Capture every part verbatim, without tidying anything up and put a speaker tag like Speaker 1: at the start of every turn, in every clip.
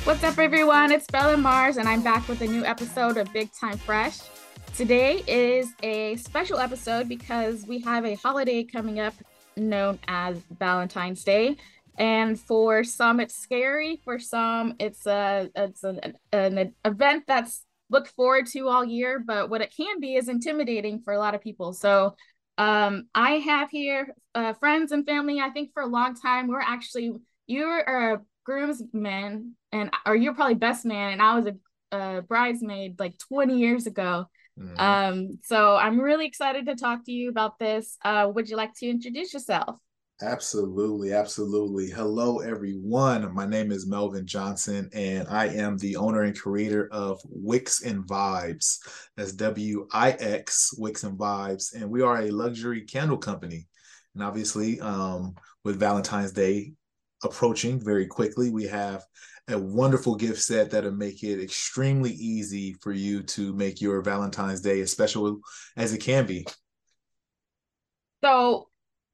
Speaker 1: What's up, everyone? It's Bella Mars, and I'm back with a new episode of Big Time Fresh. Today is a special episode because we have a holiday coming up known as Valentine's Day. And for some, it's scary. For some, it's a it's an, an event that's looked forward to all year. But what it can be is intimidating for a lot of people. So um, I have here uh, friends and family. I think for a long time, we're actually you are a groomsman and or you're probably best man, and I was a, a bridesmaid like twenty years ago.
Speaker 2: Mhm.
Speaker 1: Um, so I'm really excited to talk to you about this. Uh, would you like to introduce yourself?
Speaker 2: Absolutely, absolutely. Hello, everyone. My name is Melvin Johnson, and I am the owner and creator of Wix and Vibes. That's W I X, Wix and Vibes. And we are a luxury candle company. And obviously, um, with Valentine's Day approaching very quickly, we have a wonderful gift set that'll make it extremely easy for you to make your Valentine's Day as special as it can be.
Speaker 1: So,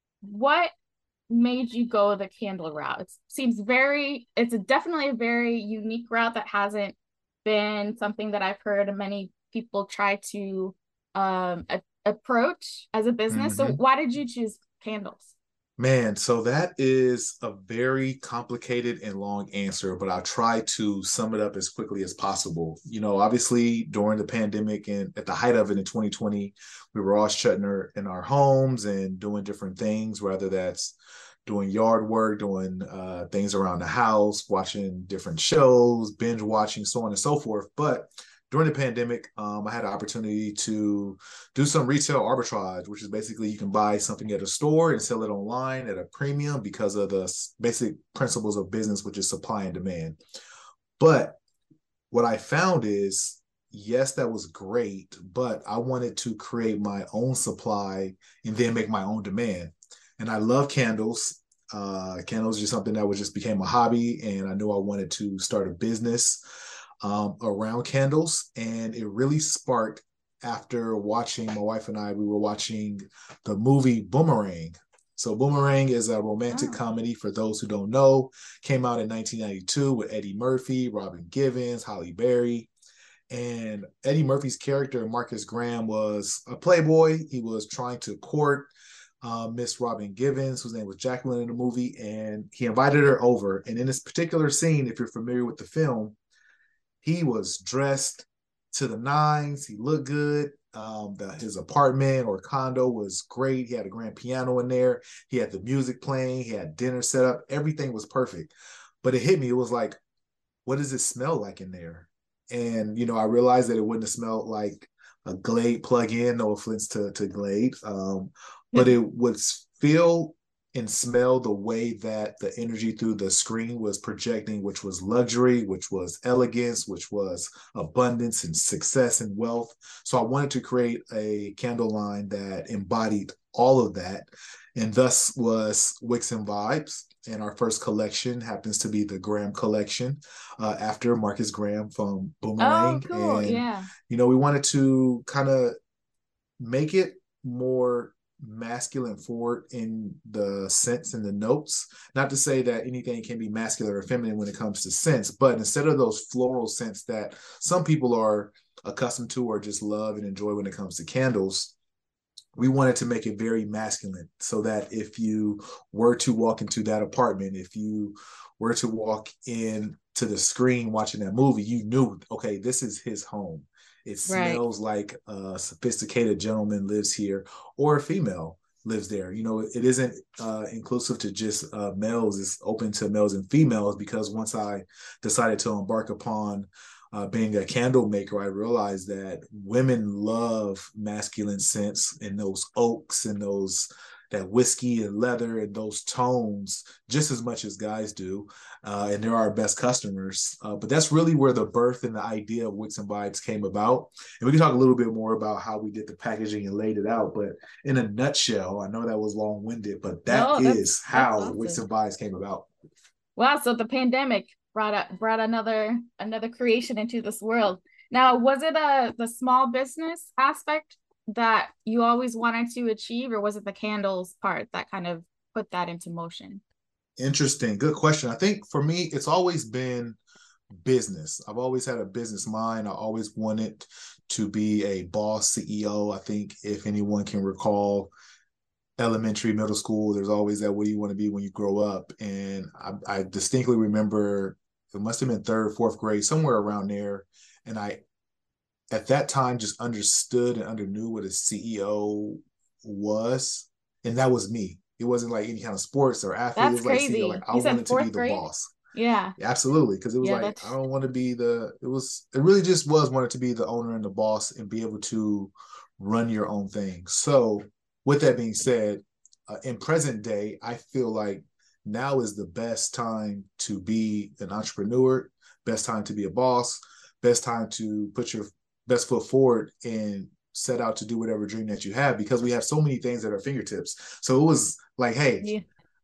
Speaker 1: what made you go the candle route? It seems very, it's a definitely a very unique route that hasn't been something that I've heard many people try to um, a- approach as a business. So,
Speaker 2: Mhm.
Speaker 1: why did you choose candles?
Speaker 2: Man, so that is a very complicated and long answer, but I'll try to sum it up as quickly as possible. You know, obviously during the pandemic and at the height of it in twenty twenty, we were all shutting our, in our homes and doing different things, whether that's doing yard work, doing uh, things around the house, watching different shows, binge watching, so on and so forth. But during the pandemic, um, I had an opportunity to do some retail arbitrage, which is basically you can buy something at a store and sell it online at a premium because of the basic principles of business, which is supply and demand. But what I found is, yes, that was great, but I wanted to create my own supply and then make my own demand. And I love candles. Uh, candles are just something that was just became a hobby, and I knew I wanted to start a business um, around candles. And it really sparked after watching my wife and I, we were watching the movie Boomerang. So Boomerang is a romantic
Speaker 1: Oh.
Speaker 2: comedy for those who don't know. Came out in nineteen ninety-two with Eddie Murphy, Robin Givens, Holly Berry. And Eddie Murphy's character, Marcus Graham, was a playboy. He was trying to court uh, Miss Robin Givens, whose name was Jacqueline in the movie, and he invited her over. And in this particular scene, if you're familiar with the film, he was dressed to the nines. He looked good. Um, the, his apartment or condo was great. He had a grand piano in there. He had the music playing. He had dinner set up. Everything was perfect. But it hit me. It was like, what does it smell like in there? And you know, I realized that it wouldn't have smelled like a Glade plug-in. No offense to to Glade, um, but it would feel and smell the way that the energy through the screen was projecting, which was luxury, which was elegance, which was abundance and success and wealth. So I wanted to create a candle line that embodied all of that, and thus was Wix and Vibes. And our first collection happens to be the Graham collection, uh, after Marcus Graham from
Speaker 1: Oh,
Speaker 2: Boomerang.
Speaker 1: cool.
Speaker 2: And,
Speaker 1: Yeah.
Speaker 2: you know, we wanted to kind of make it more masculine forward in the sense and the notes. Not to say that anything can be masculine or feminine when it comes to scents, but instead of those floral scents that some people are accustomed to or just love and enjoy when it comes to candles, we wanted to make it very masculine so that if you were to walk into that apartment, if you were to walk in to the screen watching that movie, you knew, okay, this is his home. It
Speaker 1: Right.
Speaker 2: smells like a sophisticated gentleman lives here or a female lives there. You know, it isn't uh, inclusive to just uh, males, it's open to males and females because once I decided to embark upon uh, being a candle maker, I realized that women love masculine scents and those oaks and those that whiskey and leather and those tones just as much as guys do. Uh, and they're our best customers. Uh, but that's really where the birth and the idea of Wix and Vibes came about. And we can talk a little bit more about how we did the packaging and laid it out. But in a nutshell, I know that was long winded, but that
Speaker 1: No, that's
Speaker 2: is
Speaker 1: that's
Speaker 2: how Wix
Speaker 1: awesome.
Speaker 2: and Vibes came about.
Speaker 1: Wow, so the pandemic brought up brought another another creation into this world. Now, was it a the small business aspect that you always wanted to achieve, or was it the candles part that kind of put that into motion?
Speaker 2: Interesting. Good question. I think for me, it's always been business. I've always had a business mind. I always wanted to be a boss C E O. I think if anyone can recall elementary, middle school, there's always that, what do you want to be when you grow up? And I, I distinctly remember it must have been third, fourth grade, somewhere around there. And I, at that time, just understood and underknew what a C E O was. And that was me. It wasn't like any kind of sports or athlete. It
Speaker 1: That's
Speaker 2: was like C E O. Like
Speaker 1: crazy.
Speaker 2: I
Speaker 1: You said
Speaker 2: wanted to be
Speaker 1: fourth
Speaker 2: the
Speaker 1: grade?
Speaker 2: boss.
Speaker 1: Yeah.
Speaker 2: Yeah, absolutely. Because it was
Speaker 1: Yeah,
Speaker 2: like, I
Speaker 1: that's
Speaker 2: don't want to be the, it was, it really just was wanted to be the owner and the boss and be able to run your own thing. So with that being said, uh, in present day, I feel like now is the best time to be an entrepreneur, best time to be a boss, best time to put your best foot forward and set out to do whatever dream that you have, because we have so many things at our fingertips. So it was like, hey,
Speaker 1: yeah.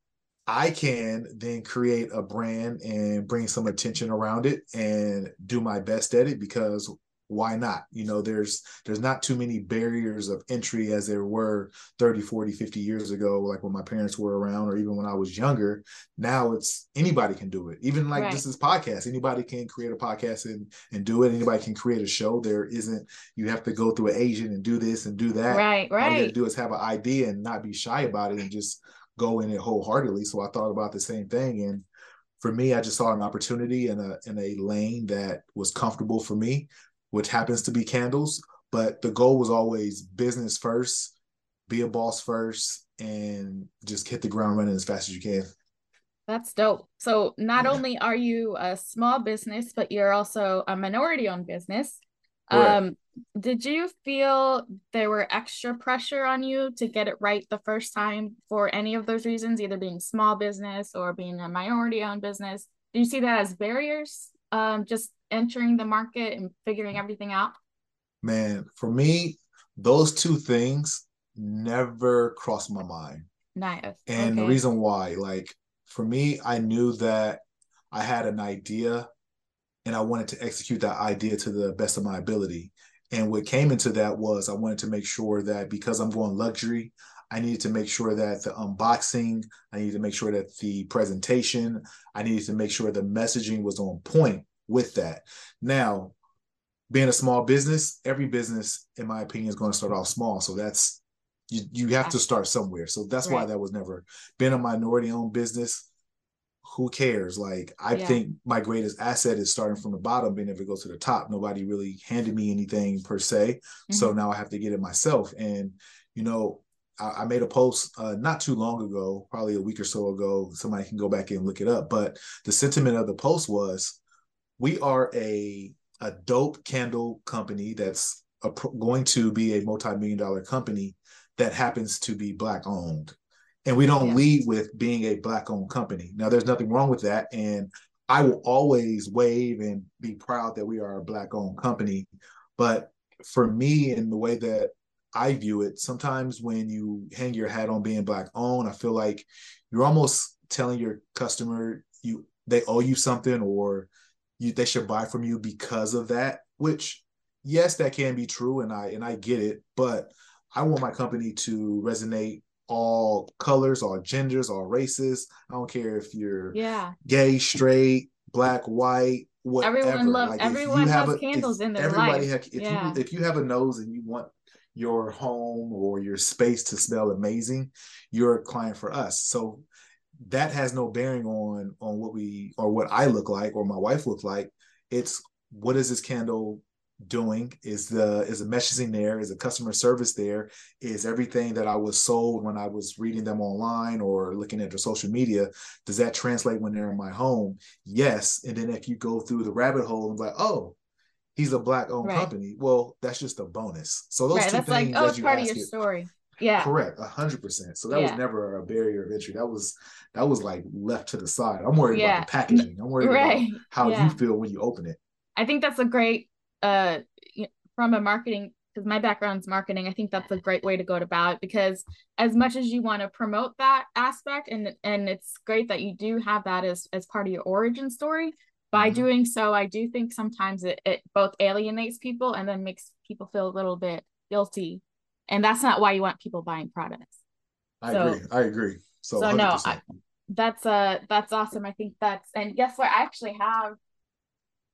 Speaker 2: I can then create a brand and bring some attention around it and do my best at it, because why not? You know, there's there's not too many barriers of entry as there were thirty, forty, fifty years ago, like when my parents were around, or even when I was younger. Now it's anybody can do it. Even like
Speaker 1: Right.
Speaker 2: just this podcast, anybody can create a podcast and and do it. Anybody can create a show. There isn't, you have to go through an agent and do this and do that.
Speaker 1: Right.
Speaker 2: All you got to
Speaker 1: Right.
Speaker 2: do is have an idea and not be shy about it and just go in it wholeheartedly. So I thought about the same thing. And for me, I just saw an opportunity in a in a lane that was comfortable for me, which happens to be candles. But the goal was always business first, be a boss first, and just hit the ground running as fast as you can.
Speaker 1: That's dope. So not
Speaker 2: Yeah,
Speaker 1: only are you a small business, but you're also a minority owned business.
Speaker 2: correct.
Speaker 1: Um, did you feel there were extra pressure on you to get it right the first time for any of those reasons, either being small business or being a minority owned business? Do you see that as barriers, um, just entering the market and figuring everything out?
Speaker 2: Man, for me, those two things never crossed my mind.
Speaker 1: Nice.
Speaker 2: And the
Speaker 1: Okay.
Speaker 2: reason why, like, for me, I knew that I had an idea and I wanted to execute that idea to the best of my ability. And what came into that was I wanted to make sure that, because I'm going luxury, I needed to make sure that the unboxing, I needed to make sure that the presentation, I needed to make sure the messaging was on point with that. Now, being a small business, every business, in my opinion, is going to start off small. So that's, you, you have to start somewhere. So that's why
Speaker 1: Right.
Speaker 2: that was never been a minority owned business. Who cares? Like, I
Speaker 1: Yeah.
Speaker 2: think my greatest asset is starting from the bottom, being able to go to the top. Nobody really handed me anything per se. So
Speaker 1: Mm-hmm.
Speaker 2: now I have to get it myself. And, you know, I, I made a post uh, not too long ago, probably a week or so ago. Somebody can go back and look it up. But the sentiment of the post was, we are a, a dope candle company that's a, going to be a multi-million dollar company that happens to be black owned, and we don't
Speaker 1: Yeah.
Speaker 2: lead with being a black owned company. Now, there's nothing wrong with that, and I will always wave and be proud that we are a black owned company. But for me, in the way that I view it, sometimes when you hang your hat on being black owned, I feel like you're almost telling your customer you they owe you something, or you they should buy from you because of that. Which, yes, that can be true, and I and I get it, but I want my company to resonate all colors, all genders, all races. I don't care if you're
Speaker 1: Yeah.
Speaker 2: gay, straight, black, white,
Speaker 1: Everyone
Speaker 2: whatever.
Speaker 1: love
Speaker 2: Like, if you
Speaker 1: everyone
Speaker 2: have
Speaker 1: has
Speaker 2: a if
Speaker 1: candles in their
Speaker 2: everybody
Speaker 1: life.
Speaker 2: have, if you
Speaker 1: Yeah.
Speaker 2: if you have a nose and you want your home or your space to smell amazing, you're a client for us. So that has no bearing on on what we, or what I look like or my wife look like. It's, what is this candle doing? Is the is the messaging there? Is the customer service there? Is everything that I was sold when I was reading them online or looking at their social media, does that translate when they're in my home? Yes. And then if you go through the rabbit hole and like, oh, he's a black owned
Speaker 1: Right.
Speaker 2: company, well, that's just a bonus. So those
Speaker 1: Right.
Speaker 2: two
Speaker 1: That's like,
Speaker 2: things,
Speaker 1: oh,
Speaker 2: as
Speaker 1: it's
Speaker 2: you
Speaker 1: part of your
Speaker 2: ask it,
Speaker 1: story. Yeah.
Speaker 2: correct, a hundred percent. So that was
Speaker 1: Yeah.
Speaker 2: never a barrier of entry. That was that was like left to the side. I'm worried about the
Speaker 1: Yeah. N-
Speaker 2: packaging. I'm worried about
Speaker 1: right.
Speaker 2: how you
Speaker 1: Yeah.
Speaker 2: feel when you open it.
Speaker 1: I think that's a great uh y- from a marketing, because my background's marketing. I think that's a great way to go about it, because as much as you want to promote that aspect, and and it's great that you do have that as as part of your origin story, by
Speaker 2: Mm-hmm.
Speaker 1: doing so, I do think sometimes it, it both alienates people and then makes people feel a little bit guilty. And that's not why you want people buying products.
Speaker 2: I agree.
Speaker 1: So
Speaker 2: I agree. So
Speaker 1: so no, I,
Speaker 2: one hundred percent.
Speaker 1: that's uh that's awesome. I think that's, and guess what? I actually have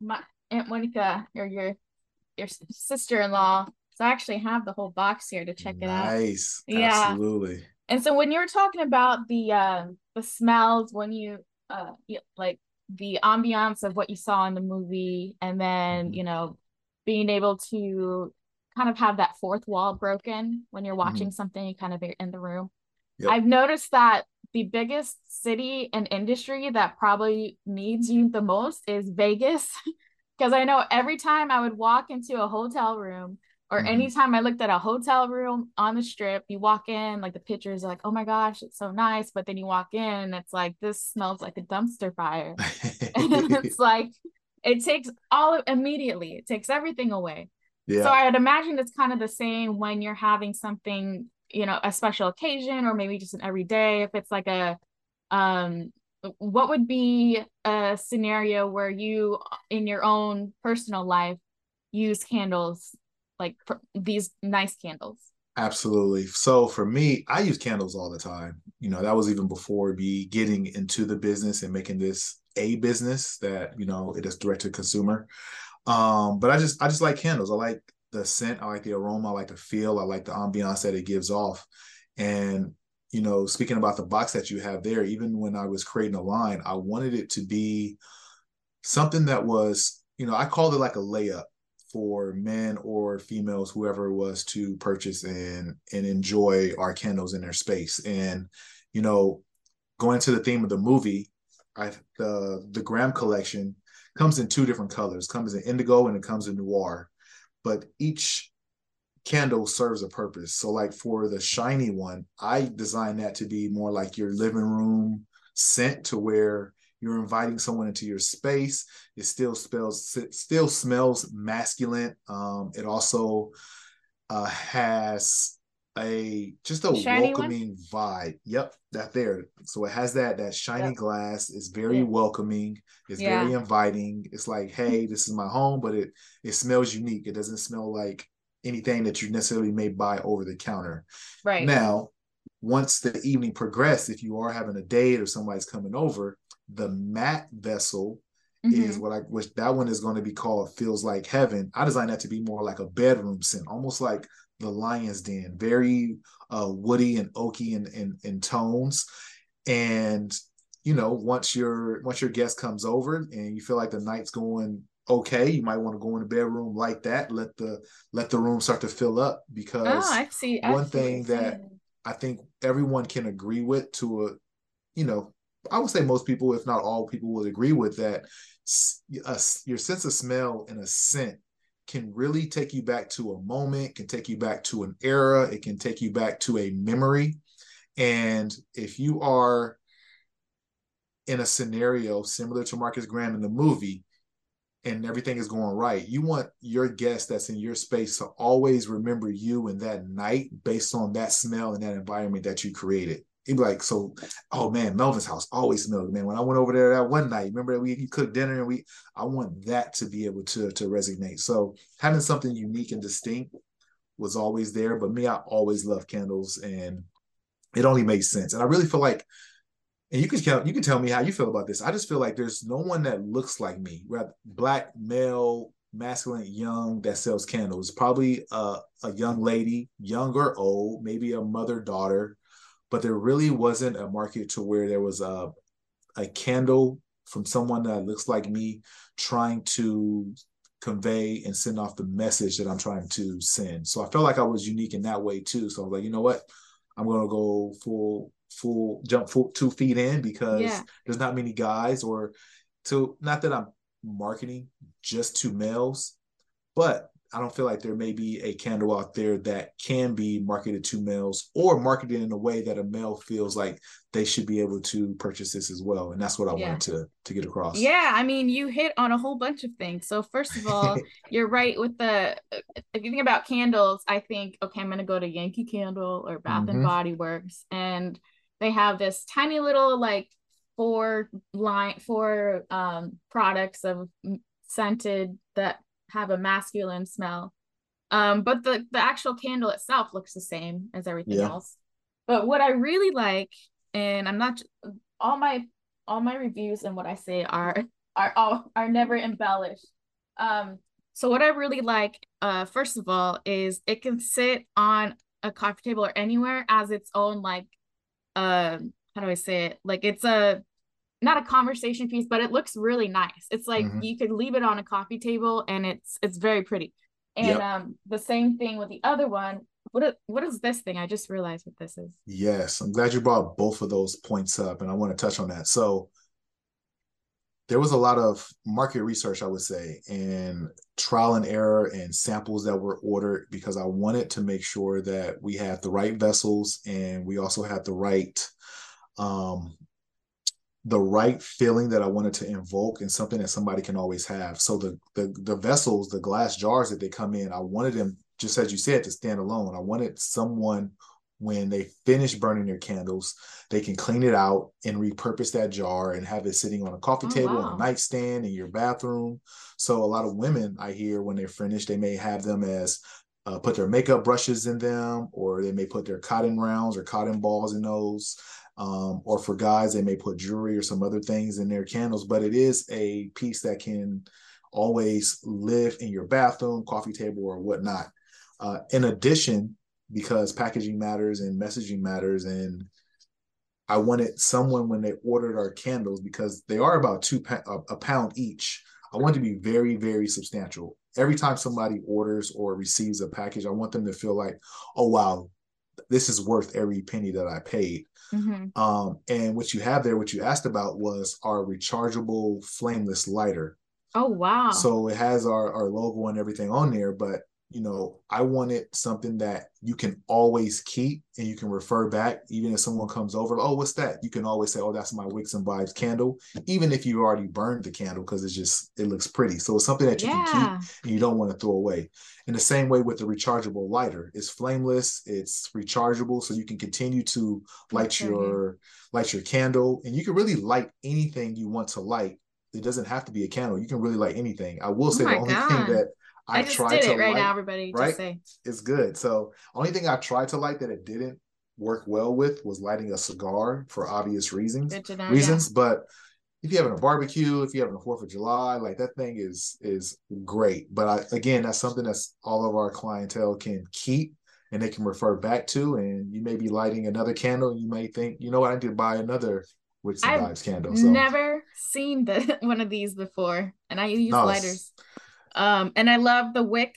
Speaker 1: my Aunt Monica or your your sister-in-law. So I actually have the whole box here to check it out.
Speaker 2: Nice.
Speaker 1: Yeah.
Speaker 2: Absolutely.
Speaker 1: And so when you were talking about the uh, the smells, when you uh you, like the ambiance of what you saw in the movie, and then
Speaker 2: Hmm.
Speaker 1: you know being able to kind of have that fourth wall broken when you're watching
Speaker 2: Hmm.
Speaker 1: something, you kind of are in the room.
Speaker 2: Yep.
Speaker 1: I've noticed that the biggest city and industry that probably needs you the most is Vegas. Because I know every time I would walk into a hotel room or
Speaker 2: Hmm.
Speaker 1: anytime I looked at a hotel room on the strip, you walk in, like the pictures are like, oh my gosh, it's so nice. But then you walk in, it's like, this smells like a dumpster fire. And it's like, it takes all immediately, it takes everything away. So
Speaker 2: Yeah.
Speaker 1: I would imagine it's kind of the same when you're having something, you know, a special occasion or maybe just an everyday. If it's like a, um, what would be a scenario where you, in your own personal life, use candles like pr- these nice candles?
Speaker 2: Absolutely. So for me, I use candles all the time. You know, that was even before me getting into the business and making this a business that, you know, it is direct to consumer. Um, but I just I just like candles. I like the scent, I like the aroma, I like the feel, I like the ambiance that it gives off. And, you know, speaking about the box that you have there, even when I was creating a line, I wanted it to be something that was, you know, I called it like a layup for men or females, whoever it was, to purchase and and enjoy our candles in their space. And, you know, going to the theme of the movie, I the the Graham collection comes in two different colors. It comes in indigo and it comes in noir. But each candle serves a purpose. So like for the shiny one, I designed that to be more like your living room scent, to where you're inviting someone into your space. It still smells still smells masculine. Um, it also uh, has a just a
Speaker 1: The shiny one?
Speaker 2: welcoming vibe. Yep, that there. So it has that that shiny
Speaker 1: Yep.
Speaker 2: glass. It's very
Speaker 1: Yeah.
Speaker 2: welcoming. It's very
Speaker 1: Yeah.
Speaker 2: inviting. It's like, hey, this is my home, but it it smells unique. It doesn't smell like anything that you necessarily may buy over the counter.
Speaker 1: Right.
Speaker 2: Now, once the evening progressed, if you are having a date or somebody's coming over, the matte vessel is
Speaker 1: Mm-hmm.
Speaker 2: what I which that one is going to be called Feels Like Heaven. I designed that to be more like a bedroom scent, almost like the Lion's Den, very uh, woody and oaky in, in, in tones. And you know, once your once your guest comes over and you feel like the night's going okay, you might want to go in the bedroom like that. Let the let the room start to fill up,
Speaker 1: Oh,
Speaker 2: because
Speaker 1: I see. I
Speaker 2: one
Speaker 1: see what you're
Speaker 2: thing that
Speaker 1: saying.
Speaker 2: I think everyone can agree with, to a you know, I would say most people, if not all people, would agree with that. A, your sense of smell and a scent can really take you back to a moment, can take you back to an era, it can take you back to a memory. And if you are in a scenario similar to Marcus Graham in the movie, and everything is going right, you want your guest that's in your space to always remember you and that night based on that smell and that environment that you created. He'd be like, so, oh man, Melvin's house always smelled, man. When I went over there that one night, remember that we you cooked dinner, and we I want that to be able to to resonate. So having something unique and distinct was always there. But me, I always loved candles, and it only made sense. And I really feel like, and you can tell you can tell me how you feel about this. I just feel like there's no one that looks like me. Black, male, masculine, young, that sells candles. Probably a, a young lady, young or old, maybe a mother daughter, but there really wasn't a market to where there was a a candle from someone that looks like me trying to convey and send off the message that I'm trying to send. So I felt like I was unique in that way too. So I was like, you know what? I'm gonna go full full jump full two feet in, because
Speaker 1: Yeah.
Speaker 2: there's not many guys, or to not that I'm marketing just to males, but I don't feel like there may be a candle out there that can be marketed to males, or marketed in a way that a male feels like they should be able to purchase this as well. And that's what I
Speaker 1: Yeah.
Speaker 2: wanted to to get across.
Speaker 1: Yeah, I mean, you hit on a whole bunch of things. So first of all, you're right with the if you think about candles, I think, okay, I'm gonna go to Yankee Candle or Bath and
Speaker 2: Mm-hmm.
Speaker 1: Body Works, and they have this tiny little like four line four um products of scented that have a masculine smell. Um, but the the actual candle itself looks the same as everything
Speaker 2: Yeah.
Speaker 1: else. But what I really like, and I'm not all my all my reviews and what I say are are all are never embellished. Um, so what I really like, uh, first of all, is it can sit on a coffee table or anywhere as its own like um how do I say it? Like it's a not a conversation piece, but it looks really nice. It's like
Speaker 2: Mm-hmm.
Speaker 1: you could leave it on a coffee table and it's it's very pretty. And
Speaker 2: Yep.
Speaker 1: um the same thing with the other one. What is, what is this thing? I just realized what this is.
Speaker 2: Yes, I'm glad you brought both of those points up, and I want to touch on that. So there was a lot of market research, I would say, and trial and error and samples that were ordered because I wanted to make sure that we had the right vessels and we also had the right um, the right feeling that I wanted to invoke and something that somebody can always have. So the the the vessels, the glass jars that they come in, I wanted them, just as you said, to stand alone. I wanted someone when they finish burning their candles, they can clean it out and repurpose that jar and have it sitting on a coffee
Speaker 1: Oh
Speaker 2: table, on a
Speaker 1: wow.
Speaker 2: nightstand, in your bathroom. So a lot of women I hear when they're finished, they may have them as uh, put their makeup brushes in them, or they may put their cotton rounds or cotton balls in those. Um, or for guys, they may put jewelry or some other things in their candles, but it is a piece that can always live in your bathroom, coffee table, or whatnot. Uh, in addition, because packaging matters and messaging matters, and I wanted someone when they ordered our candles, because they are about two a pound each. I want to be very, very substantial. Every time somebody orders or receives a package, I want them to feel like, oh wow, this is worth every penny that I paid.
Speaker 1: Mm-hmm.
Speaker 2: Um, and what you have there, what you asked about was our rechargeable flameless lighter.
Speaker 1: Oh wow.
Speaker 2: So it has our, our logo and everything on there, but you know, I wanted something that you can always keep and you can refer back, even if someone comes over. Oh, what's that? You can always say, oh, that's my Wicks and Vibes candle, even if you already burned the candle, because it's just, it looks pretty. So it's something that you can keep
Speaker 1: Yeah.
Speaker 2: and you don't want to throw away. In the same way with the rechargeable lighter, it's flameless, it's rechargeable, so you can continue to light
Speaker 1: Picture here.
Speaker 2: your light your candle, and you can really light anything you want to light. It doesn't have to be a candle. You can really light anything. I will
Speaker 1: Oh
Speaker 2: say the
Speaker 1: my
Speaker 2: only thing
Speaker 1: God.
Speaker 2: that
Speaker 1: I
Speaker 2: I've
Speaker 1: just
Speaker 2: tried
Speaker 1: did
Speaker 2: to
Speaker 1: it right
Speaker 2: light,
Speaker 1: now, everybody. Just
Speaker 2: right,
Speaker 1: say.
Speaker 2: is good. So only thing I tried to light that it didn't work well with was lighting a cigar for obvious reasons.
Speaker 1: Good to know. Yeah.
Speaker 2: Reasons, but if you're having a barbecue, if you're having a Fourth of July, like that thing is is great. But I, again, that's something that's all of our clientele can keep and they can refer back to. And you may be lighting another candle, and you may think, you know what, I need to buy another Wicks and
Speaker 1: I've
Speaker 2: Vibes candle. So
Speaker 1: never seen the one of these before, and I use
Speaker 2: no, it's
Speaker 1: lighters. Um, and I love the wick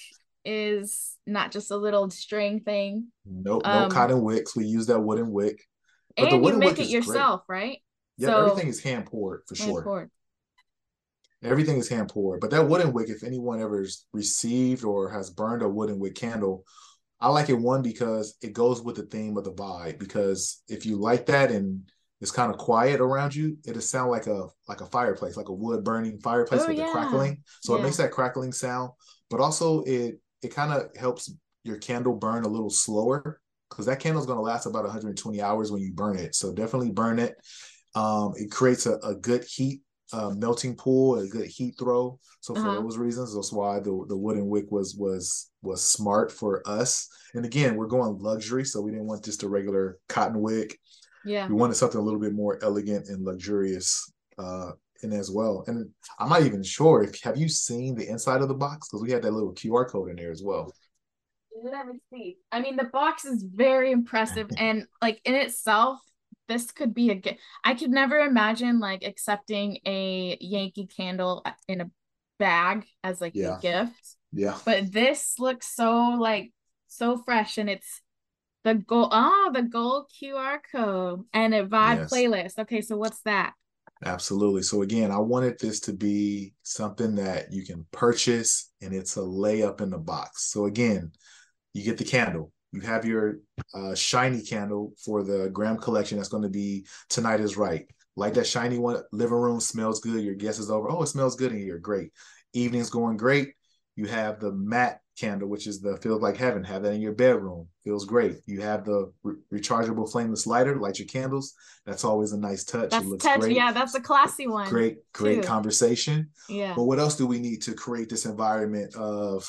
Speaker 1: is not just a little string thing.
Speaker 2: no no
Speaker 1: Um,
Speaker 2: cotton wicks. We use that wooden wick, but the
Speaker 1: and you
Speaker 2: wooden
Speaker 1: make
Speaker 2: wick
Speaker 1: it
Speaker 2: is great.
Speaker 1: yourself, right?
Speaker 2: Yep,
Speaker 1: So
Speaker 2: everything is hand poured for
Speaker 1: hand
Speaker 2: sure.
Speaker 1: poured.
Speaker 2: Everything is hand poured. But that wooden wick, if anyone ever received or has burned a wooden wick candle, I like it, one, because it goes with the theme of the vibe. Because if you like that and it's kind of quiet around you, it'll sound like a like a fireplace, like a wood burning fireplace
Speaker 1: Oh
Speaker 2: with the
Speaker 1: yeah.
Speaker 2: crackling. So it
Speaker 1: Yeah.
Speaker 2: makes that crackling sound, but also it it kind of helps your candle burn a little slower, because that candle is going to last about one hundred twenty hours when you burn it. So definitely burn it. Um, it creates a, a good heat uh, melting pool, a good heat throw. So for
Speaker 1: Uh-huh.
Speaker 2: those reasons, that's why the the wooden wick was was was smart for us. And again, we're going luxury, so we didn't want just a regular cotton wick.
Speaker 1: Yeah.
Speaker 2: We wanted something a little bit more elegant and luxurious uh, in as well. And I'm not even sure if have you seen the inside of the box, because we had that little Q R code in there as well.
Speaker 1: Let me see. I mean, the box is very impressive, and like in itself, this could be a gift. I could never imagine like accepting a Yankee candle in a bag as like a
Speaker 2: Yeah,
Speaker 1: gift.
Speaker 2: yeah,
Speaker 1: But this looks so like so fresh, and it's the gold. Oh, the gold Q R code and a vibe
Speaker 2: yes.
Speaker 1: playlist. Okay, so what's that?
Speaker 2: Absolutely. So again, I wanted this to be something that you can purchase and it's a layup in the box. So again, you get the candle. You have your uh, shiny candle for the Graham collection. That's going to be Tonight is Right. Like that shiny one, living room smells good. Your guest is over. Oh, it smells good in here. Great. Evening's going great. You have the matte candle, which is the feels like heaven. Have that in your bedroom. Feels great. You have the re- rechargeable flameless lighter. Light your candles. That's always a nice touch. It
Speaker 1: That's
Speaker 2: looks
Speaker 1: touch.
Speaker 2: great.
Speaker 1: Yeah, that's a classy one
Speaker 2: Great, great
Speaker 1: too.
Speaker 2: conversation.
Speaker 1: Yeah.
Speaker 2: But what else do we need to create this environment of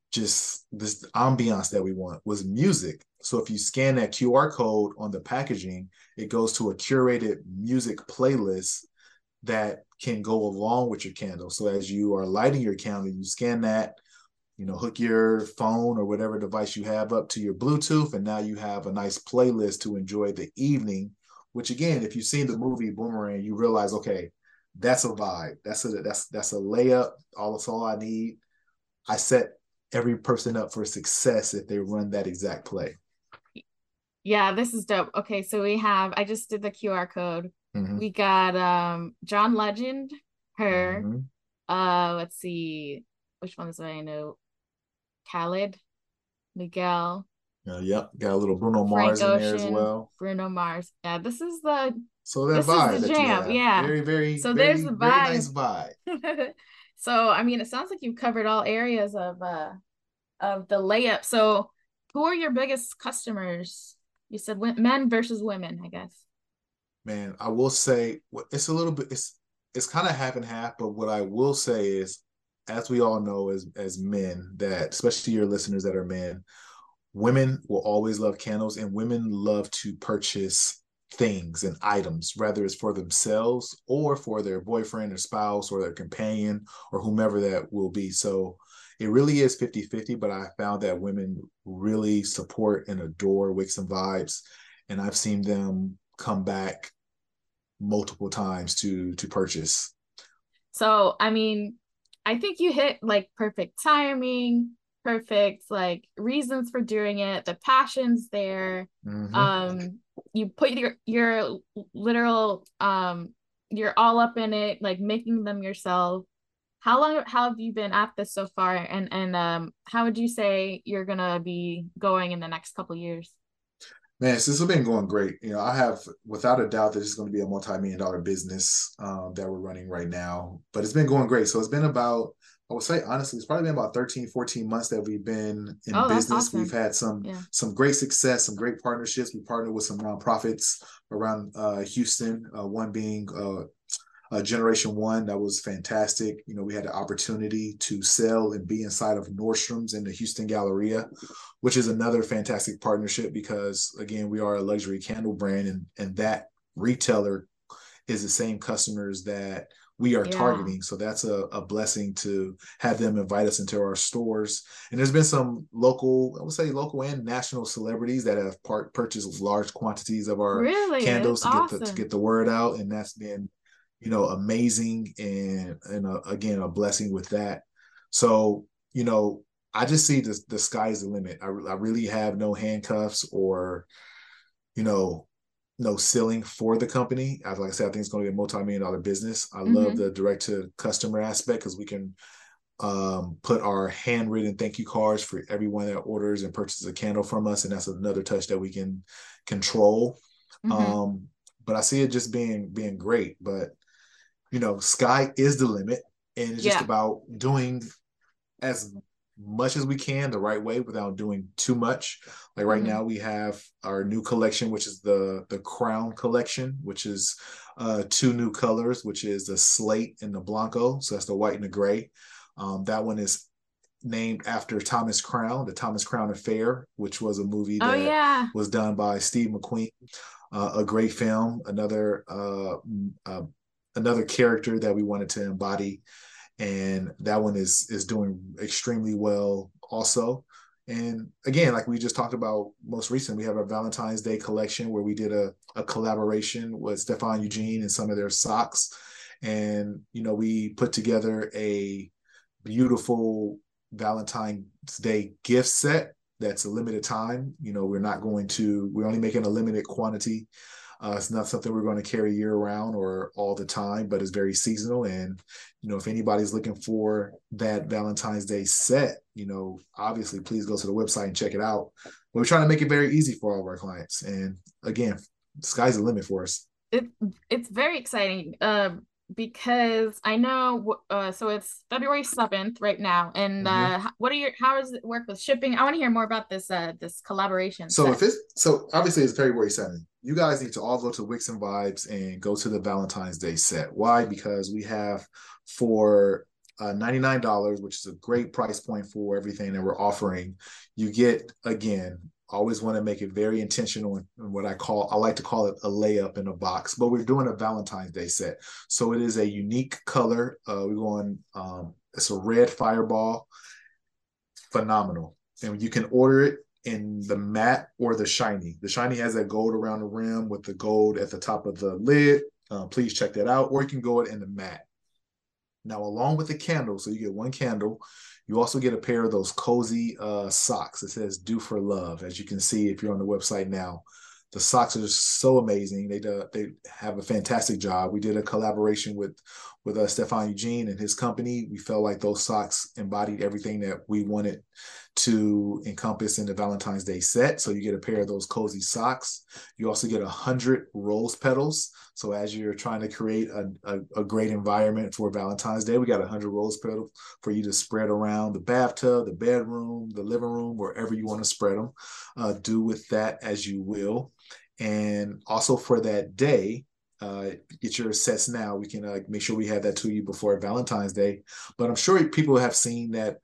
Speaker 2: just this ambiance that we want? Was music. So if you scan that Q R code on the packaging, it goes to a curated music playlist that can go along with your candle. So as you are lighting your candle, you scan that, you know, hook your phone or whatever device you have up to your Bluetooth, and now you have a nice playlist to enjoy the evening. Which again, if you've seen the movie Boomerang, you realize, okay, that's a vibe. That's a that's that's a layup. All that's all I need. I set every person up for success if they run that exact play.
Speaker 1: Yeah, this is dope. Okay, so we have, I just did the Q R code.
Speaker 2: Mm-hmm.
Speaker 1: We got um John Legend, her,
Speaker 2: Mm-hmm.
Speaker 1: uh, let's see, which ones do I know? Khaled, Miguel,
Speaker 2: Uh, yep, got a little Bruno
Speaker 1: Frank
Speaker 2: Mars in there as
Speaker 1: Ocean,
Speaker 2: well.
Speaker 1: Bruno Mars. Yeah, this is the
Speaker 2: So that
Speaker 1: this is the
Speaker 2: vibe that you
Speaker 1: jam.
Speaker 2: have,
Speaker 1: Yeah.
Speaker 2: very, very,
Speaker 1: So there's
Speaker 2: very,
Speaker 1: the
Speaker 2: very nice
Speaker 1: vibe.
Speaker 2: vibe.
Speaker 1: So I mean, it sounds like you've covered all areas of uh of the layup. So who are your biggest customers? You said men versus women, I guess.
Speaker 2: Man, I will say it's a little bit. It's it's kind of half and half. But what I will say is, as we all know, as as men, that especially your listeners that are men, women will always love candles, and women love to purchase things and items, whether it's for themselves or for their boyfriend or spouse or their companion or whomever that will be. So it really is fifty fifty, but I found that women really support and adore Wicks and Vibes. And I've seen them come back multiple times to to purchase.
Speaker 1: So, I mean, I think you hit like perfect timing, perfect like reasons for doing it. The passion's there.
Speaker 2: Mm-hmm.
Speaker 1: Um, you put your your literal um you're all up in it, like making them yourself. How long how have you been at this so far? And and um how would you say you're gonna be going in the next couple years?
Speaker 2: Man, this has been going great. You know, I have without a doubt that this is going to be a multi-million dollar business um, that we're running right now. But it's been going great. So it's been about, I would say honestly, it's probably been about thirteen, fourteen months that we've been in
Speaker 1: Oh, that's
Speaker 2: business. We've
Speaker 1: awesome.
Speaker 2: had some
Speaker 1: Yeah.
Speaker 2: some great success, some great partnerships. We partnered with some nonprofits around uh, Houston, uh, one being uh, uh, Generation One. That was fantastic. You know, we had the opportunity to sell and be inside of Nordstrom's in the Houston Galleria, which is another fantastic partnership because, again, we are a luxury candle brand, and, and that retailer is the same customers that we are
Speaker 1: Yeah.
Speaker 2: targeting. So that's a, a blessing to have them invite us into our stores. And there's been some local, I would say local and national celebrities that have part, purchased large quantities of our
Speaker 1: Really? That's
Speaker 2: candles to get the to
Speaker 1: awesome.
Speaker 2: get the word out. And that's been, you know, amazing and and a, again a blessing with that. So, you know, I just see the the sky's the limit. I, I really have no handcuffs or, you know, no ceiling for the company. As like I said, I think it's going to be a multi-million dollar business. I love
Speaker 1: Mm-hmm.
Speaker 2: the direct to customer aspect because we can um, put our handwritten thank you cards for everyone that orders and purchases a candle from us, and that's another touch that we can control.
Speaker 1: Mm-hmm.
Speaker 2: Um, but I see it just being being great. But you know, sky is the limit, and it's just
Speaker 1: Yeah.
Speaker 2: about doing as much as we can the right way without doing too much. Like right
Speaker 1: Mm-hmm.
Speaker 2: now we have our new collection, which is the the Crown collection, which is uh, two new colors, which is the slate and the blanco. So that's the white and the gray. Um, that one is named after Thomas Crown, the Thomas Crown Affair, which was a movie
Speaker 1: Oh
Speaker 2: that
Speaker 1: yeah.
Speaker 2: was done by Steve McQueen. Uh, a great film, another uh, uh, another character that we wanted to embody, and that one is is doing extremely well also. And again, like we just talked about most recent, we have our Valentine's Day collection where we did a, a collaboration with Stefan Eugene and some of their socks. And, you know, we put together a beautiful Valentine's Day gift set that's a limited time. You know, we're not going to, we're only making a limited quantity. Uh, it's not something we're going to carry year round or all the time, but it's very seasonal. And, you know, if anybody's looking for that Valentine's Day set, you know, obviously please go to the website and check it out. But we're trying to make it very easy for all of our clients. And again, the sky's the limit for us.
Speaker 1: It it's very exciting. Um, because I know uh so it's February seventh right now. And
Speaker 2: Mm-hmm.
Speaker 1: uh what are your how does it work with shipping? I want to hear more about this uh this collaboration
Speaker 2: So
Speaker 1: set.
Speaker 2: if it's so obviously it's February seventh. You guys need to all go to Wicks and Vibes and go to the Valentine's Day set. Why? Because we have for uh, ninety-nine dollars, which is a great price point for everything that we're offering. You get again always want to make it very intentional and what I call, I like to call it a layup in a box, but we're doing a Valentine's Day set. So it is a unique color. Uh, we're going, um, it's a red fireball, phenomenal. And you can order it in the matte or the shiny. The shiny has that gold around the rim with the gold at the top of the lid. Uh, please check that out. Or you can go it in the matte. Now, along with the candle, so you get one candle, you also get a pair of those cozy uh, socks. It says "Do for Love," as you can see if you're on the website now. The socks are so amazing. They do, they have a fantastic job. We did a collaboration with with uh, Stefan Eugene and his company. We felt like those socks embodied everything that we wanted to encompass in the Valentine's Day set. So you get a pair of those cozy socks. You also get a hundred rose petals. So as you're trying to create a, a, a great environment for Valentine's Day, we got a hundred rose petals for you to spread around the bathtub, the bedroom, the living room, wherever you want to spread them. Uh, do with that as you will. And also for that day, uh, get your sets now. We can uh, make sure we have that to you before Valentine's Day. But I'm sure people have seen that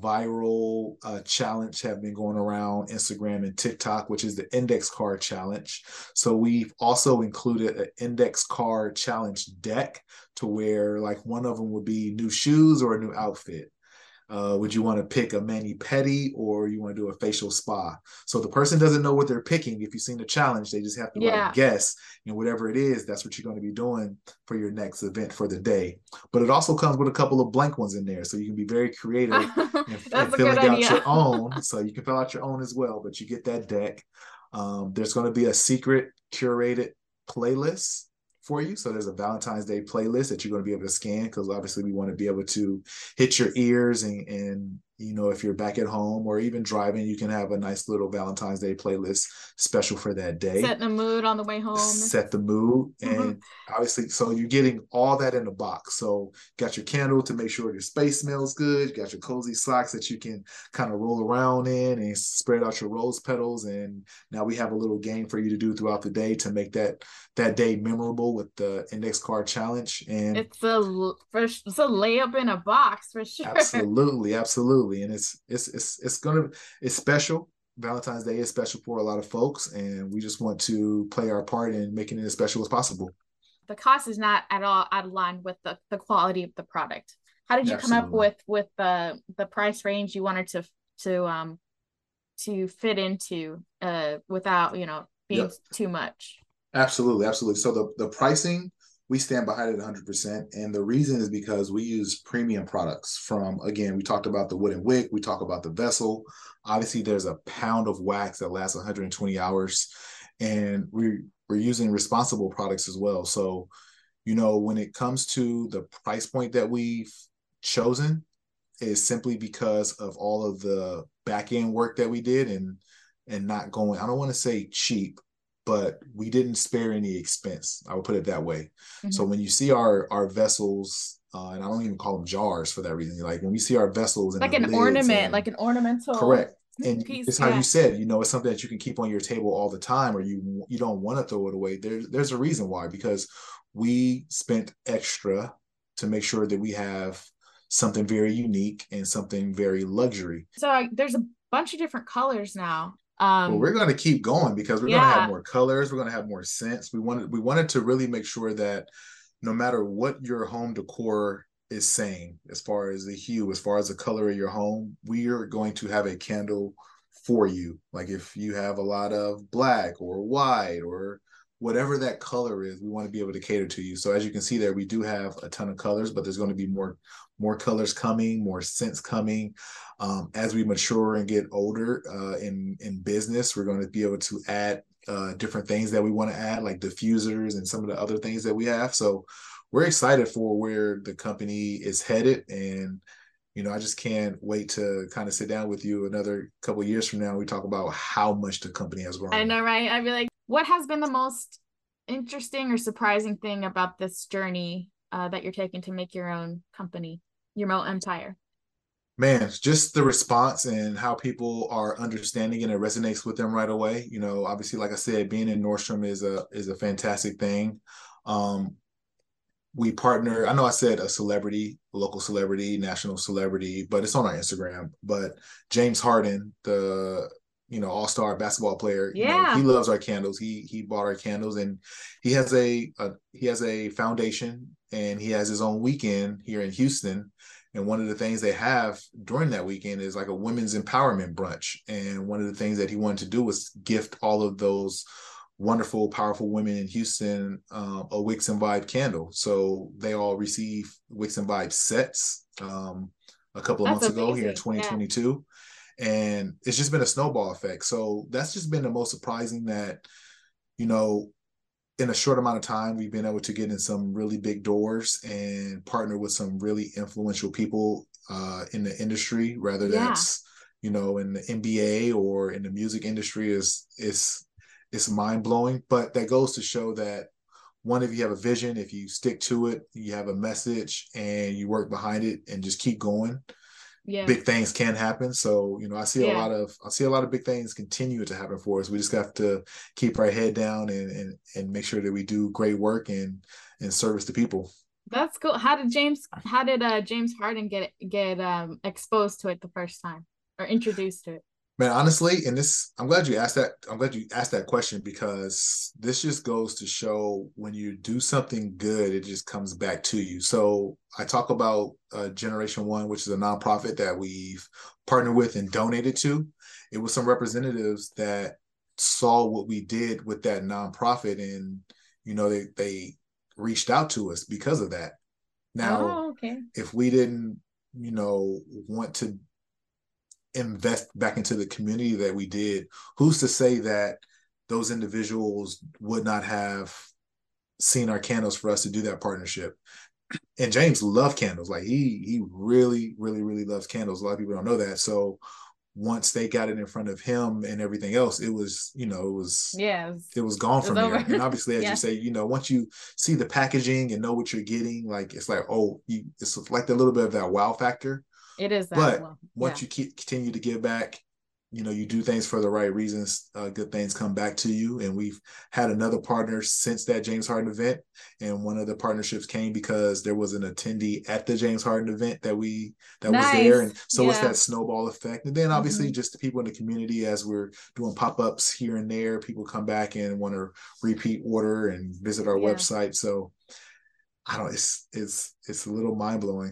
Speaker 2: viral uh, challenge have been going around Instagram and TikTok, which is the index card challenge. So we've also included an index card challenge deck to where like one of them would be new shoes or a new outfit. Uh, would you want to pick a mani-pedi or you want to do a facial spa? So the person doesn't know what they're picking. If you've seen the challenge, they just have to
Speaker 1: Yeah.
Speaker 2: like guess, and whatever it is, that's what you're going to be doing for your next event for the day. But it also comes with a couple of blank ones in there, so you can be very creative and,
Speaker 1: That's
Speaker 2: and
Speaker 1: a
Speaker 2: filling
Speaker 1: good
Speaker 2: out
Speaker 1: idea.
Speaker 2: your own. So you can fill out your own as well, but you get that deck. Um, there's going to be a secret curated playlist for you. So there's a Valentine's Day playlist that you're going to be able to scan, because obviously we want to be able to hit your ears and, and you know, if you're back at home or even driving, you can have a nice little Valentine's Day playlist special for that day.
Speaker 1: Set the mood on the way home.
Speaker 2: Set the mood. And obviously, so you're getting all that in a box. So got your candle to make sure your space smells good. You got your cozy socks that you can kind of roll around in and spread out your rose petals. And now we have a little game for you to do throughout the day to make that that day memorable with the index card challenge. And
Speaker 1: it's a it's a layup in a box for sure.
Speaker 2: Absolutely, absolutely. And it's it's it's it's gonna it's special. Valentine's Day is special for a lot of folks, and we just want to play our part in making it as special as possible.
Speaker 1: The cost is not at all out of line with the, the quality of the product. How did you Absolutely. come up with with the the price range you wanted to to um to fit into uh without, you know, being yep. too much?
Speaker 2: Absolutely, absolutely. So the the pricing, we stand behind it one hundred percent. And the reason is because we use premium products from, again, we talked about the wooden wick, we talk about the vessel. Obviously, there's a pound of wax that lasts one hundred twenty hours. And we, we're using responsible products as well. So, you know, when it comes to the price point that we've chosen, is simply because of all of the back end work that we did and and not going, I don't want to say cheap, but we didn't spare any expense. I would put it that way. Mm-hmm. So when you see our our vessels, uh, and I don't even call them jars for that reason. Like when we see our vessels, and
Speaker 1: like an ornament, and, like an ornamental.
Speaker 2: Correct. And
Speaker 1: piece,
Speaker 2: it's how
Speaker 1: yeah.
Speaker 2: you said, you know, it's something that you can keep on your table all the time, or you you don't want to throw it away. There's there's a reason why, because we spent extra to make sure that we have something very unique and something very luxury.
Speaker 1: So uh, there's a bunch of different colors now. Um,
Speaker 2: well, we're going to keep going because we're
Speaker 1: yeah.
Speaker 2: going to have more colors. We're going to have more scents. We wanted we wanted to really make sure that no matter what your home decor is saying, as far as the hue, as far as the color of your home, we are going to have a candle for you. Like if you have a lot of black or white or whatever that color is, we want to be able to cater to you. So as you can see there, we do have a ton of colors, but there's going to be more more colors coming, more scents coming. Um, as we mature and get older uh, in, in business, we're going to be able to add uh, different things that we want to add, like diffusers and some of the other things that we have. So we're excited for where the company is headed. And, you know, I just can't wait to kind of sit down with you another couple of years from now. We talk about how much the company has grown.
Speaker 1: I know, right? I'd be like, what has been the most interesting or surprising thing about this journey uh, that you're taking to make your own company, your own empire?
Speaker 2: Man, just the response and how people are understanding it and it resonates with them right away. You know, obviously, like I said, being in Nordstrom is a is a fantastic thing. Um, we partner, I know I said a celebrity, local celebrity, national celebrity, but it's on our Instagram. But James Harden, the you know, all-star basketball player. You know, he
Speaker 1: Yeah.
Speaker 2: loves our candles. He he bought our candles, and he has a, a he has a foundation, and he has his own weekend here in Houston. And one of the things they have during that weekend is like a women's empowerment brunch. And one of the things that he wanted to do was gift all of those wonderful, powerful women in Houston um, a Wicks and Vibe candle. So they all receive Wicks and Vibe sets um, a couple of
Speaker 1: That's
Speaker 2: months ago here in
Speaker 1: amazing. Yeah.
Speaker 2: twenty twenty-two. And it's just been a snowball effect. So that's just been the most surprising that, you know, in a short amount of time, we've been able to get in some really big doors and partner with some really influential people uh, in the industry, whether
Speaker 1: Yeah.
Speaker 2: that's, you know, in the N B A or in the music industry. Is is it's mind blowing. But that goes to show that, one, if you have a vision, if you stick to it, you have a message and you work behind it and just keep going,
Speaker 1: Yeah.
Speaker 2: big things can happen. So, you know, I see a
Speaker 1: Yeah.
Speaker 2: lot of I see a lot of big things continue to happen for us. We just have to keep our head down and and, and make sure that we do great work and and service to people.
Speaker 1: That's cool. How did James how did uh James Harden get get um exposed to it the first time or introduced to it?
Speaker 2: Man, honestly, and this, I'm glad you asked that. I'm glad you asked that question, because this just goes to show when you do something good, it just comes back to you. So I talk about uh, Generation One, which is a nonprofit that we've partnered with and donated to. It was some representatives that saw what we did with that nonprofit, and you know they they reached out to us because of that. Now,
Speaker 1: Oh, okay.
Speaker 2: if we didn't, you know, want to invest back into the community that we did, who's to say that those individuals would not have seen our candles for us to do that partnership? And James loved candles. Like he he really, really, really loves candles. A lot of people don't know that. So once they got it in front of him and everything else, it was, you know, it was
Speaker 1: Yeah, it was,
Speaker 2: it was gone
Speaker 1: it was
Speaker 2: from there.
Speaker 1: over.
Speaker 2: And obviously, as you
Speaker 1: Yeah,
Speaker 2: say, you know, once you see the packaging and know what you're getting, like it's like, oh, you, it's like a little bit of that wow factor.
Speaker 1: it is that.
Speaker 2: But
Speaker 1: Well,
Speaker 2: once
Speaker 1: yeah.
Speaker 2: you keep continue to give back, you know, you do things for the right reasons, uh, good things come back to you. And we've had another partner since that James Harden event. And one of the partnerships came because there was an attendee at the James Harden event that we that was there.
Speaker 1: Nice.
Speaker 2: And so it's
Speaker 1: Yeah.
Speaker 2: that snowball effect. And then obviously
Speaker 1: Hmm.
Speaker 2: just the people in the community, as we're doing pop-ups here and there, people come back and want to repeat order and visit our
Speaker 1: Yeah.
Speaker 2: website. So I don't, it's it's it's a little mind-blowing.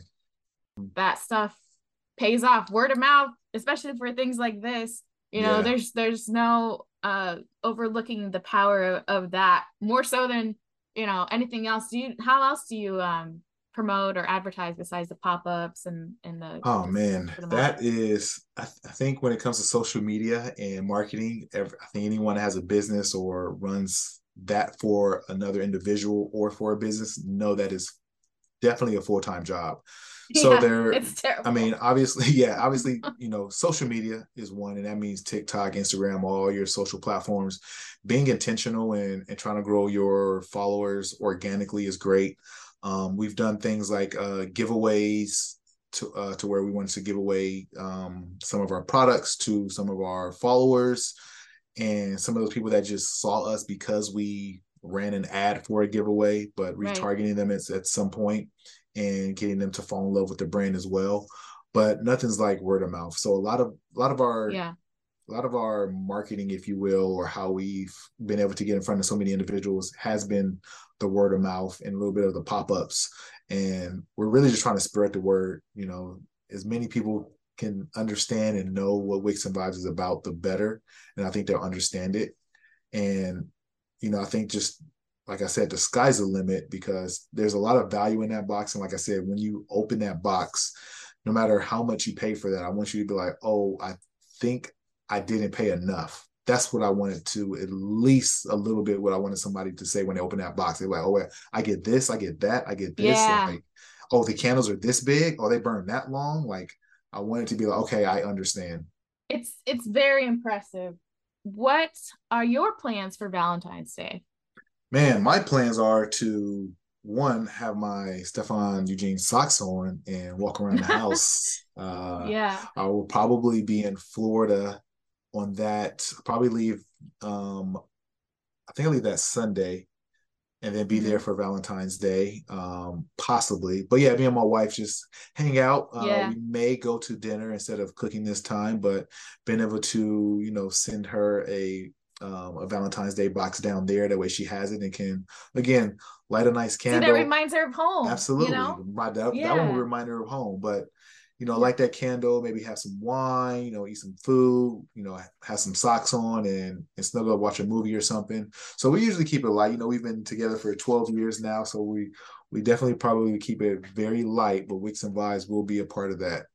Speaker 1: That stuff pays off. Word of mouth, especially for things like this. You know,
Speaker 2: Yeah.
Speaker 1: there's there's no uh overlooking the power of, of that more so than, you know, anything else. Do you how else do you um promote or advertise besides the pop-ups and and the
Speaker 2: Oh
Speaker 1: just
Speaker 2: man,
Speaker 1: put them out
Speaker 2: that
Speaker 1: there?
Speaker 2: is, I, th- I think when it comes to social media and marketing, ev- I think anyone that has a business or runs that for another individual or for a business, know that is definitely a full-time job. So
Speaker 1: Yeah,
Speaker 2: there,
Speaker 1: it's
Speaker 2: I mean,
Speaker 1: terrible.
Speaker 2: obviously, yeah, obviously, you know, social media is one, and that means TikTok, Instagram, all your social platforms. Being intentional and, and trying to grow your followers organically is great. Um, we've done things like uh, giveaways to uh, to where we wanted to give away um, some of our products to some of our followers, and some of those people that just saw us because we ran an ad for a giveaway, but
Speaker 1: Right.
Speaker 2: retargeting them at, at some point and getting them to fall in love with the brand as well. But nothing's like word of mouth. So a lot of a lot of our
Speaker 1: Yeah.
Speaker 2: a lot of our marketing, if you will, or how we've been able to get in front of so many individuals has been the word of mouth and a little bit of the pop-ups. And we're really just trying to spread the word, you know, as many people can understand and know what Wicks and Vibes is about, the better. And I think they'll understand it. And, you know, I think just like I said, the sky's the limit, because there's a lot of value in that box. And like I said, when you open that box, no matter how much you pay for that, I want you to be like, oh, I think I didn't pay enough. That's what I wanted to, at least a little bit, what I wanted somebody to say when they open that box. They're like, oh, I get this, I get that, I get this.
Speaker 1: Yeah.
Speaker 2: Like, oh, the candles are this big. Oh, they burn that long. Like, I wanted to be like, okay, I understand.
Speaker 1: It's it's very impressive. What are your plans for Valentine's Day?
Speaker 2: Man, my plans are to, one, have my Stefan Eugene socks on and walk around the house. Uh,
Speaker 1: Yeah.
Speaker 2: I will probably be in Florida on that. Probably leave. Um, I think I leave that Sunday, and then be
Speaker 1: Mm-hmm.
Speaker 2: there for Valentine's Day, um, possibly. But yeah, me and my wife just hang out. Uh,
Speaker 1: Yeah.
Speaker 2: we may go to dinner instead of cooking this time, but been able to, you know, send her a um, a Valentine's Day box down there. That way she has it and can, again, light a nice
Speaker 1: See, that
Speaker 2: candle.
Speaker 1: reminds her of home, you
Speaker 2: Absolutely.
Speaker 1: know?
Speaker 2: My, that, that one will
Speaker 1: Yeah.
Speaker 2: remind her of home. But, you know,
Speaker 1: Yeah.
Speaker 2: light that candle, maybe have some wine, you know, eat some food, you know, have some socks on and, and snuggle up, watch a movie or something. So we usually keep it light. You know, we've been together for twelve years now. So we we definitely probably keep it very light, but Wicks and Vibes will be a part of that.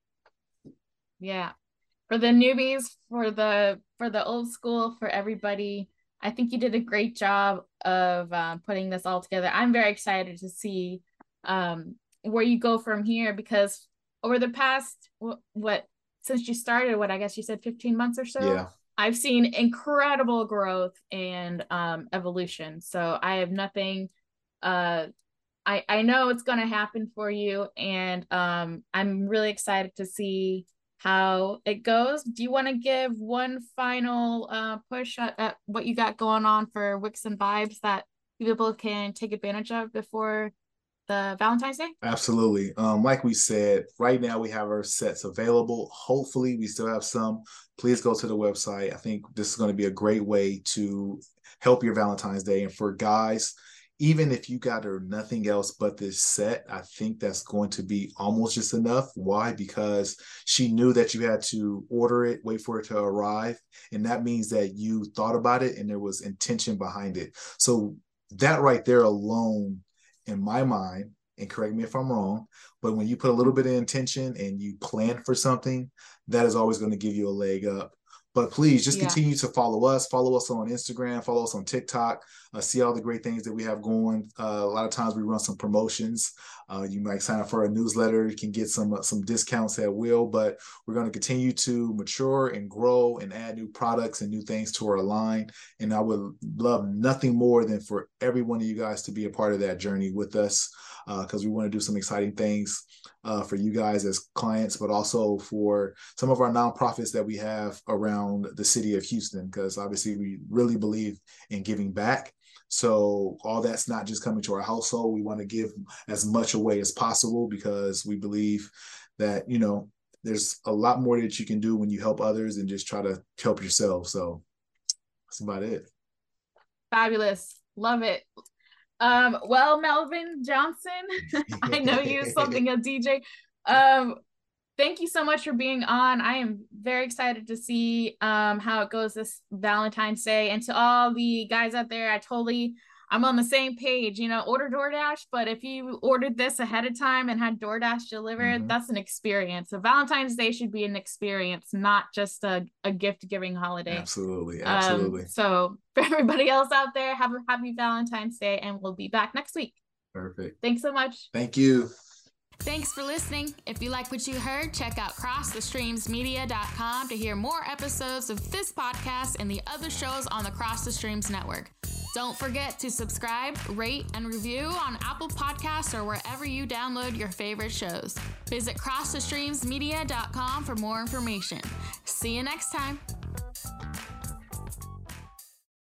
Speaker 1: Yeah. For the newbies, for the for the old school, for everybody, I think you did a great job of um, putting this all together. I'm very excited to see um, where you go from here, because over the past, what, what since you started, what I guess you said fifteen months or so,
Speaker 2: Yeah.
Speaker 1: I've seen incredible growth and um, evolution. So I have nothing. Uh, I I know it's gonna happen for you, and um, I'm really excited to see how it goes. Do you want to give one final uh, push at, at what you got going on for Wicks and Vibes that people can take advantage of before the Valentine's Day?
Speaker 2: Absolutely. Um, like we said, right now we have our sets available. Hopefully, we still have some. Please go to the website. I think this is going to be a great way to help your Valentine's Day. And for guys, even if you got her nothing else but this set, I think that's going to be almost just enough. Why? Because she knew that you had to order it, wait for it to arrive. And that means that you thought about it and there was intention behind it. So that right there alone, in my mind, and correct me if I'm wrong, but when you put a little bit of intention and you plan for something, that is always going to give you a leg up. But please just
Speaker 1: Yeah.
Speaker 2: continue to follow us. Follow us on Instagram. Follow us on TikTok. Uh, see all the great things that we have going. Uh, a lot of times we run some promotions. Uh, you might sign up for a newsletter. You can get some uh, some discounts at will. But we're going to continue to mature and grow and add new products and new things to our line. And I would love nothing more than for every one of you guys to be a part of that journey with us, because uh, we want to do some exciting things uh, for you guys as clients, but also for some of our nonprofits that we have around the city of Houston, because obviously we really believe in giving back. So all that's not just coming to our household. We want to give as much away as possible, because we believe that, you know, there's a lot more that you can do when you help others and just try to help yourself. So that's about it.
Speaker 1: Fabulous. Love it. Um, well, Melvin Johnson, I know you as something a D J. Um, thank you so much for being on. I am very excited to see um how it goes this Valentine's Day. And to all the guys out there, I totally I'm on the same page. You know, order DoorDash, but if you ordered this ahead of time and had DoorDash delivered,
Speaker 2: Mm-hmm.
Speaker 1: that's an experience. So Valentine's Day should be an experience, not just a, a gift-giving holiday.
Speaker 2: Absolutely.
Speaker 1: Absolutely. Um, so for everybody else out there, have a happy Valentine's Day, and we'll be back next week.
Speaker 2: Perfect.
Speaker 1: Thanks so much.
Speaker 2: Thank you.
Speaker 1: Thanks for listening. If you like what you heard, check out cross the streams media dot com to hear more episodes of this podcast and the other shows on the Cross the Streams network. Don't forget to subscribe, rate, and review on Apple Podcasts or wherever you download your favorite shows. Visit cross the streams media dot com for more information. See you next time.